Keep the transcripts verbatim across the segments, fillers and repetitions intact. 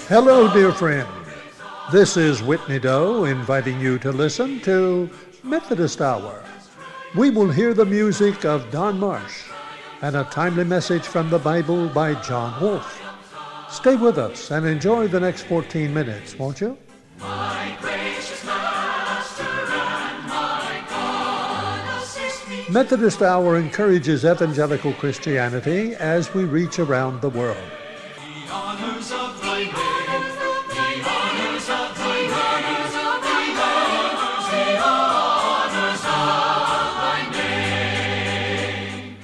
Hello, dear friend. This is Whitney Doe inviting you to listen to Methodist Hour. We will hear the music of Don Marsh and a timely message from the Bible by John Wolfe. Stay with us and enjoy the next fourteen minutes, won't you? My gracious Master and my God, assist me. Methodist Hour encourages evangelical Christianity as we reach around the world. The honors of thy name, the honors of thy name, the honors, the honors of thy name.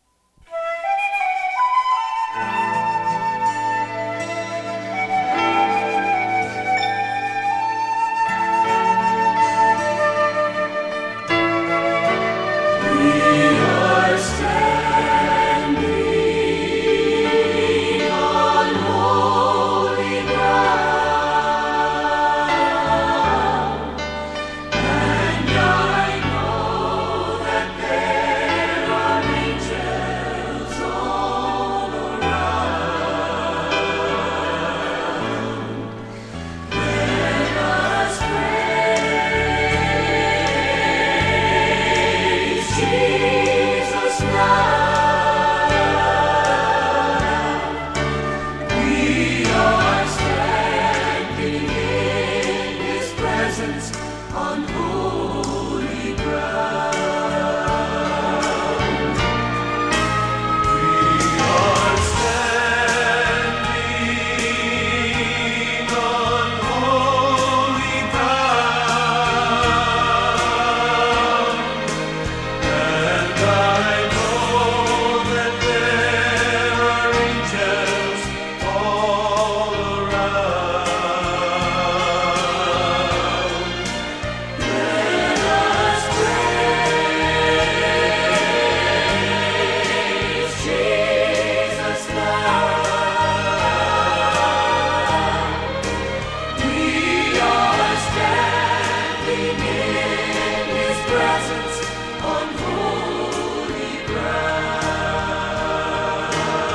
We are standing on holy ground, and I know that there are angels all around. Let us praise Jesus now. We are standing in His presence on holy ground. We are standing on holy ground, and I know that there are angels all around. Let us praise Jesus now. We are standing in His presence on holy ground.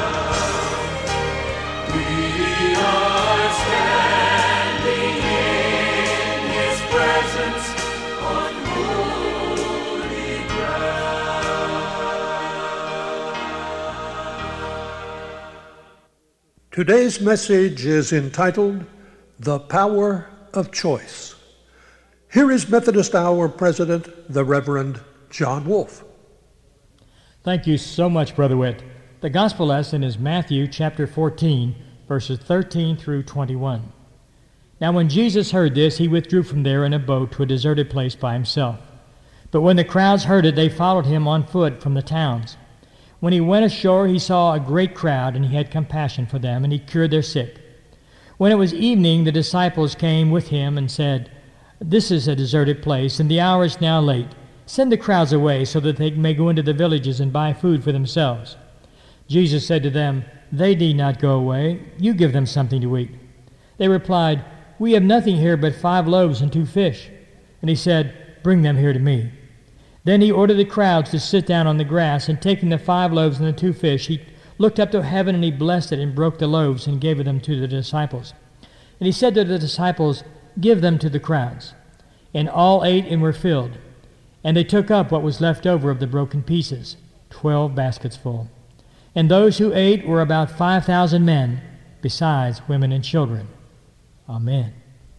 We are standing in His presence on holy ground. Today's message is entitled, The Power of Choice. Here is Methodist Hour President, the Reverend John Wolfe. Thank you so much, Brother Witt. The gospel lesson is Matthew chapter fourteen, verses thirteen through twenty-one. Now when Jesus heard this, he withdrew from there in a boat to a deserted place by himself. But when the crowds heard it, they followed him on foot from the towns. When he went ashore, he saw a great crowd, and he had compassion for them, and he cured their sick. When it was evening, the disciples came with him and said, "This is a deserted place, and the hour is now late. Send the crowds away so that they may go into the villages and buy food for themselves." Jesus said to them, "They need not go away. You give them something to eat." They replied, "We have nothing here but five loaves and two fish." And he said, "Bring them here to me." Then he ordered the crowds to sit down on the grass, and taking the five loaves and the two fish, he looked up to heaven, and he blessed it and broke the loaves and gave them to the disciples. And he said to the disciples, "Give them to the crowds." And all ate and were filled. And they took up what was left over of the broken pieces, twelve baskets full. And those who ate were about five thousand men, besides women and children. Amen.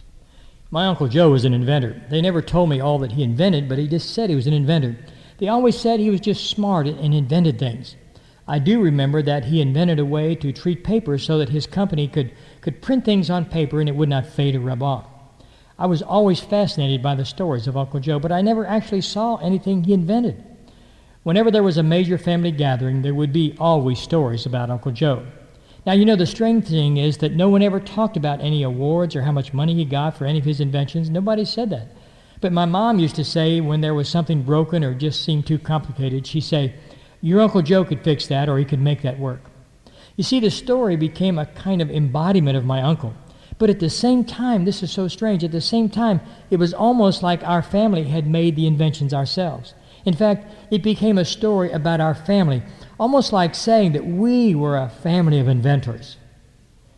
My Uncle Joe was an inventor. They never told me all that he invented, but he just said he was an inventor. They always said he was just smart and invented things. I do remember that he invented a way to treat paper so that his company could, could print things on paper and it would not fade or rub off. I was always fascinated by the stories of Uncle Joe, but I never actually saw anything he invented. Whenever there was a major family gathering, there would be always stories about Uncle Joe. Now, you know, the strange thing is that no one ever talked about any awards or how much money he got for any of his inventions. Nobody said that. But my mom used to say when there was something broken or just seemed too complicated, she'd say, "Your Uncle Joe could fix that, or he could make that work." You see, the story became a kind of embodiment of my uncle. But at the same time, this is so strange, at the same time, it was almost like our family had made the inventions ourselves. In fact, it became a story about our family, almost like saying that we were a family of inventors.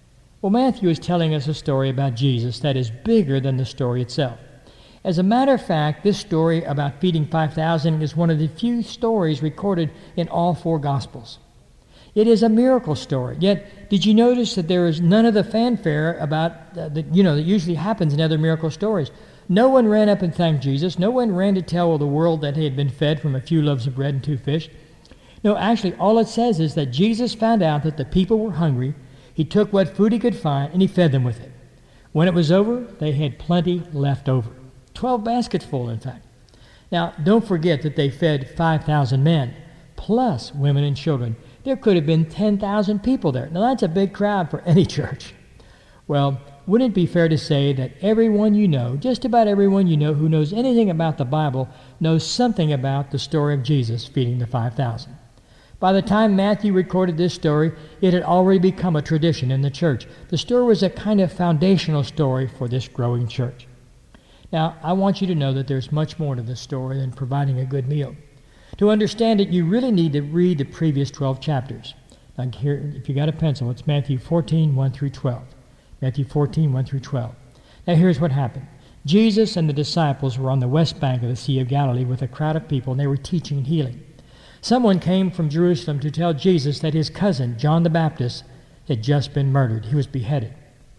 Well, Matthew is telling us a story about Jesus that is bigger than the story itself. As a matter of fact, this story about feeding five thousand is one of the few stories recorded in all four Gospels. It is a miracle story. Yet, did you notice that there is none of the fanfare about, uh, that, you know, that usually happens in other miracle stories? No one ran up and thanked Jesus. No one ran to tell the world that he had been fed from a few loaves of bread and two fish. No, actually, all it says is that Jesus found out that the people were hungry. He took what food he could find, and he fed them with it. When it was over, they had plenty left over. Twelve baskets full, in fact. Now, don't forget that they fed five thousand men, plus women and children. There could have been ten thousand people there. Now, that's a big crowd for any church. Well, wouldn't it be fair to say that everyone you know, just about everyone you know who knows anything about the Bible, knows something about the story of Jesus feeding the five thousand? By the time Matthew recorded this story, it had already become a tradition in the church. The story was a kind of foundational story for this growing church. Now, I want you to know that there's much more to this story than providing a good meal. To understand it, you really need to read the previous twelve chapters. Now, here, if you got a pencil, it's Matthew fourteen, one through twelve. Matthew fourteen, one through twelve. Now, here's what happened. Jesus and the disciples were on the west bank of the Sea of Galilee with a crowd of people, and they were teaching and healing. Someone came from Jerusalem to tell Jesus that his cousin, John the Baptist, had just been murdered. He was beheaded.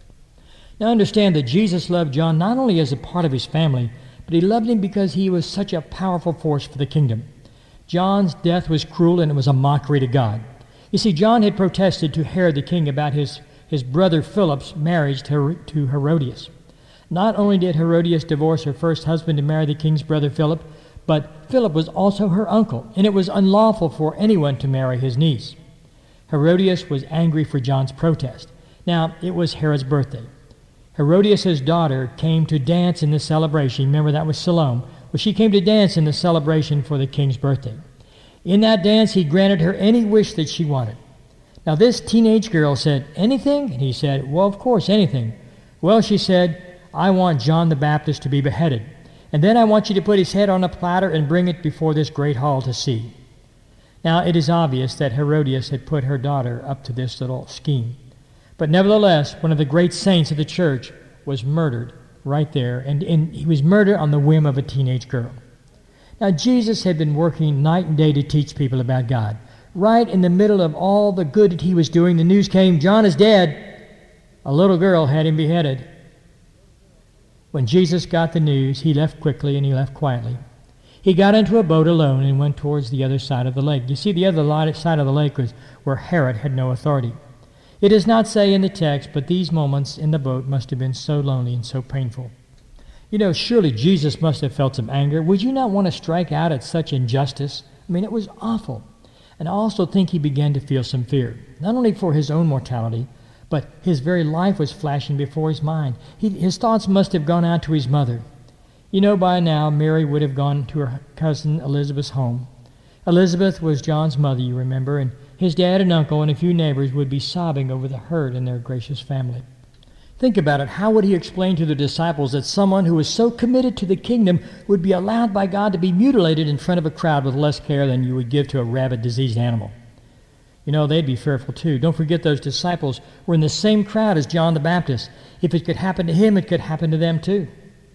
Now, understand that Jesus loved John not only as a part of his family, but he loved him because he was such a powerful force for the kingdom. John's death was cruel, and it was a mockery to God. You see, John had protested to Herod the king about his, his brother Philip's marriage to, to Herodias. Not only did Herodias divorce her first husband to marry the king's brother Philip, but Philip was also her uncle, and it was unlawful for anyone to marry his niece. Herodias was angry for John's protest. Now, it was Herod's birthday. Herodias' daughter came to dance in the celebration. Remember, that was Salome. Well, she came to dance in the celebration for the king's birthday. In that dance, he granted her any wish that she wanted. Now, this teenage girl said, "Anything?" And he said, "Well, of course, anything." "Well," she said, "I want John the Baptist to be beheaded. And then I want you to put his head on a platter and bring it before this great hall to see." Now, it is obvious that Herodias had put her daughter up to this little scheme. But nevertheless, one of the great saints of the church was murdered right there, and, and he was murdered on the whim of a teenage girl. Now, Jesus had been working night and day to teach people about God. Right in the middle of all the good that he was doing, the news came, "John is dead." A little girl had him beheaded. When Jesus got the news, he left quickly and he left quietly. He got into a boat alone and went towards the other side of the lake. You see, the other side of the lake was where Herod had no authority. It does not say in the text, but these moments in the boat must have been so lonely and so painful. You know, surely Jesus must have felt some anger. Would you not want to strike out at such injustice? I mean, it was awful. And I also think he began to feel some fear, not only for his own mortality, but his very life was flashing before his mind. He, his thoughts must have gone out to his mother. You know, by now, Mary would have gone to her cousin Elizabeth's home. Elizabeth was John's mother, you remember, and his dad and uncle and a few neighbors would be sobbing over the hurt in their gracious family. Think about it. How would he explain to the disciples that someone who was so committed to the kingdom would be allowed by God to be mutilated in front of a crowd with less care than you would give to a rabid, diseased animal? You know, they'd be fearful too. Don't forget those disciples were in the same crowd as John the Baptist. If it could happen to him, it could happen to them too.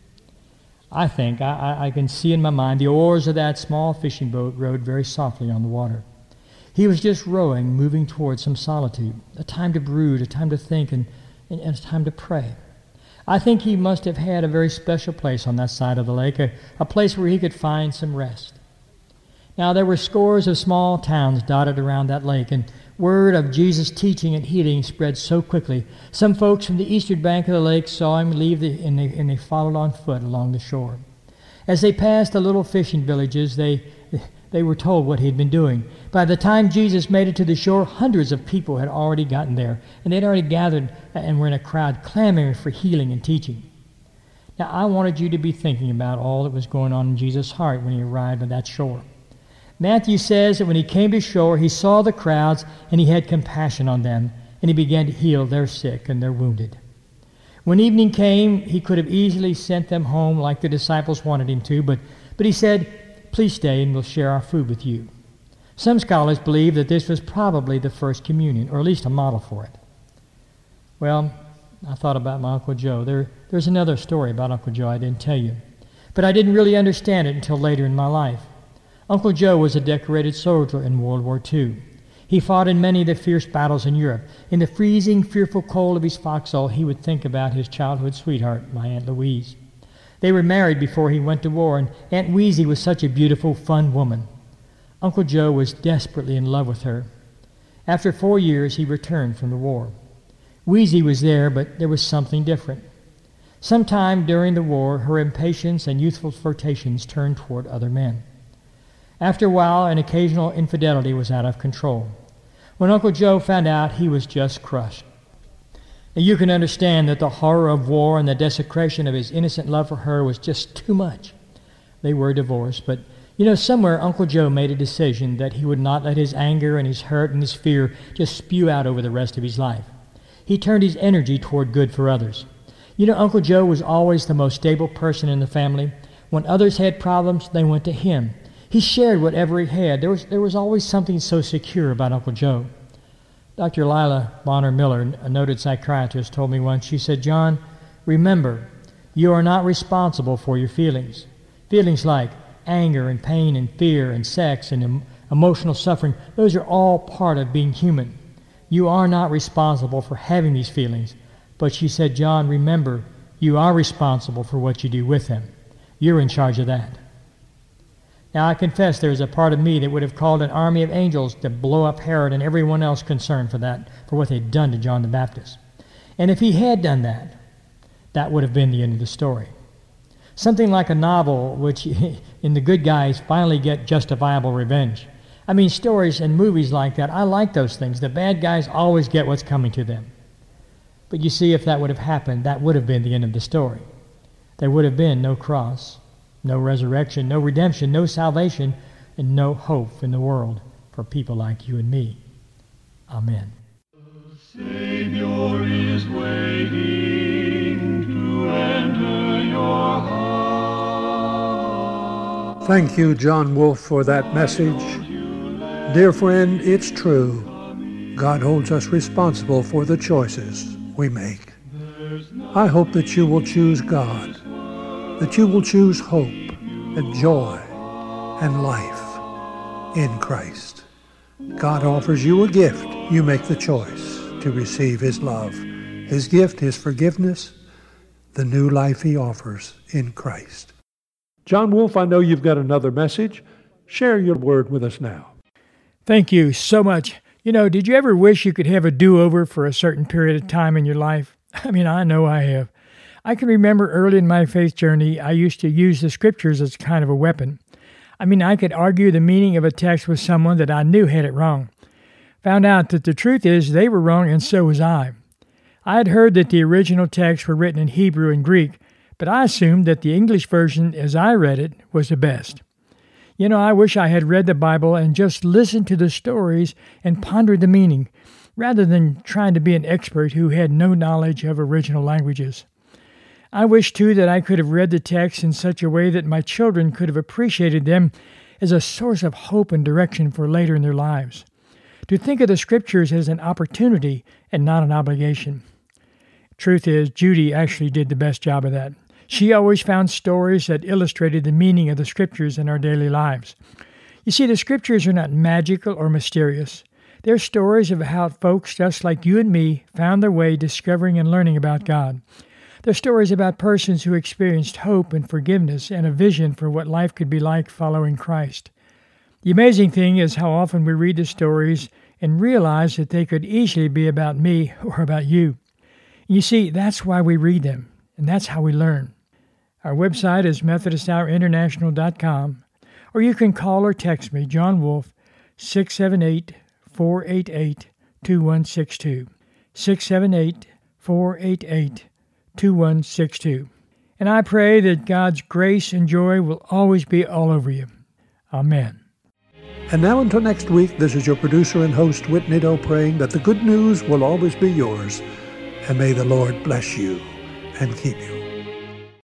I think, I, I can see in my mind, the oars of that small fishing boat rowed very softly on the water. He was just rowing, moving towards some solitude, a time to brood, a time to think, and, and, and a time to pray. I think he must have had a very special place on that side of the lake, a, a place where he could find some rest. Now, there were scores of small towns dotted around that lake, and word of Jesus' teaching and healing spread so quickly. Some folks from the eastern bank of the lake saw him leave, the, and, they, and they followed on foot along the shore. As they passed the little fishing villages, they, they were told what he'd been doing. By the time Jesus made it to the shore, hundreds of people had already gotten there, and they'd already gathered and were in a crowd clamoring for healing and teaching. Now, I wanted you to be thinking about all that was going on in Jesus' heart when he arrived at that shore. Matthew says that when he came to shore, he saw the crowds and he had compassion on them, and he began to heal their sick and their wounded. When evening came, he could have easily sent them home like the disciples wanted him to, but, but he said, "Please stay and we'll share our food with you." Some scholars believe that this was probably the first communion, or at least a model for it. Well, I thought about my Uncle Joe. There, there's another story about Uncle Joe I didn't tell you, but I didn't really understand it until later in my life. Uncle Joe was a decorated soldier in World War Two. He fought in many of the fierce battles in Europe. In the freezing, fearful cold of his foxhole, he would think about his childhood sweetheart, my Aunt Louise. They were married before he went to war, and Aunt Weezy was such a beautiful, fun woman. Uncle Joe was desperately in love with her. After four years, he returned from the war. Weezy was there, but there was something different. Sometime during the war, her impatience and youthful flirtations turned toward other men. After a while, an occasional infidelity was out of control. When Uncle Joe found out, he was just crushed. Now, you can understand that the horror of war and the desecration of his innocent love for her was just too much. They were divorced, but you know, somewhere Uncle Joe made a decision that he would not let his anger and his hurt and his fear just spew out over the rest of his life. He turned his energy toward good for others. You know, Uncle Joe was always the most stable person in the family. When others had problems, they went to him. He shared whatever he had. There was, there was always something so secure about Uncle Joe. Doctor Lila Bonner Miller, a noted psychiatrist, told me once, she said, "John, remember, you are not responsible for your feelings. Feelings like anger and pain and fear and sex and em- emotional suffering, those are all part of being human. You are not responsible for having these feelings." But she said, "John, remember, you are responsible for what you do with them. You're in charge of that." Now, I confess there's a part of me that would have called an army of angels to blow up Herod and everyone else concerned for that, for what they'd done to John the Baptist. And if he had done that, that would have been the end of the story. Something like a novel which, in the good guys, finally get justifiable revenge. I mean, stories and movies like that, I like those things. The bad guys always get what's coming to them. But you see, if that would have happened, that would have been the end of the story. There would have been no cross, no resurrection, no redemption, no salvation, and no hope in the world for people like you and me. Amen. The Savior is waiting to enter your heart. Thank you, John Wolfe, for that message. Dear friend, it's true. God holds us responsible for the choices we make. I hope that you will choose God, that you will choose hope and joy and life in Christ. God offers you a gift. You make the choice to receive His love, His gift, His forgiveness, the new life He offers in Christ. John Wolfe, I know you've got another message. Share your word with us now. Thank you so much. You know, did you ever wish you could have a do-over for a certain period of time in your life? I mean, I know I have. I can remember early in my faith journey, I used to use the scriptures as kind of a weapon. I mean, I could argue the meaning of a text with someone that I knew had it wrong. Found out that the truth is they were wrong and so was I. I had heard that the original texts were written in Hebrew and Greek, but I assumed that the English version, as I read it, was the best. You know, I wish I had read the Bible and just listened to the stories and pondered the meaning, rather than trying to be an expert who had no knowledge of original languages. I wish, too, that I could have read the text in such a way that my children could have appreciated them as a source of hope and direction for later in their lives. To think of the Scriptures as an opportunity and not an obligation. Truth is, Judy actually did the best job of that. She always found stories that illustrated the meaning of the Scriptures in our daily lives. You see, the Scriptures are not magical or mysterious. They're stories of how folks just like you and me found their way discovering and learning about God. They're stories about persons who experienced hope and forgiveness and a vision for what life could be like following Christ. The amazing thing is how often we read the stories and realize that they could easily be about me or about you. You see, that's why we read them, and that's how we learn. Our website is Methodist Hour International dot com, or you can call or text me, John Wolfe, six seven eight, four eight eight, two one six two, six seven eight, four eight eight, two one six two. And I pray that God's grace and joy will always be all over you. Amen. And now until next week, this is your producer and host, Whitney Doe, praying that the good news will always be yours, and may the Lord bless you and keep you.